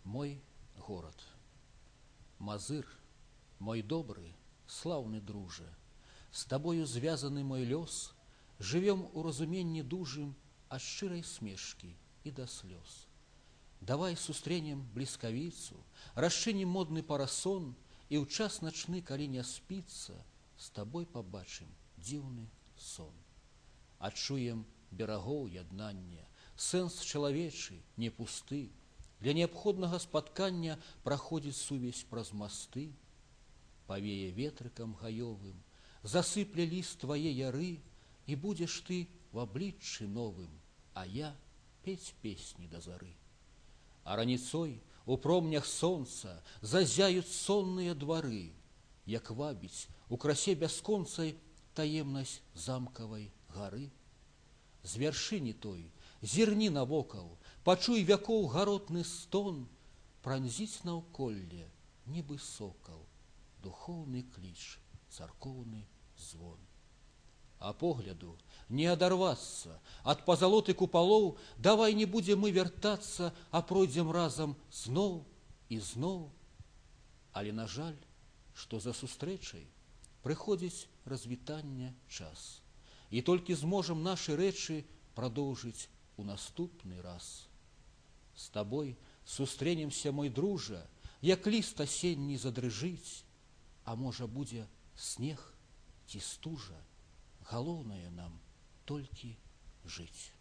мой город. Мазыр, мой добрый, славный друже, с тобою звязаны мой лёс, живем у разуменні дужым ад шчырай смешкі і да слёз. Давай сустренем бліскавіцу, расчынім модны парасон, і ў час начны, калі не спіцца, з табой пабачым дзіўны сон. Адчуем берагоў яднання, сэнс чалавечы не пусты, для неабходнага спаткання праходзіць сувязь праз масты. Павее ветрыкам гаёвым, засыпле ліст твае яры, і будзеш ты в абліччы новым, а я пець песні да зары. А раніцой у промнях сонца зазяюць сонныя двары, як вабіць у красе бясконцай таемнасць замкавай гары. З вяршыні той зірні навокал, пачуй вякоў гаротны стон, пранзіць наўколле, нібы сокал, духоўны кліч, царкоўны звон. А погляду не адарвацца ад пазалоты купалоў, давай не будзем мы вяртацца, а пройдзем разам зноў і зноў. Але, на жаль, што за сустрэчай прыходзіць развітання час, і толькі зможам нашы рэчы прадоўжыць у наступны раз. З табой сустрэнемся, мой дружа, як ліст асенні задрыжыць, а можа будзе снег ці стужа, галоўнае нам толькі жыць.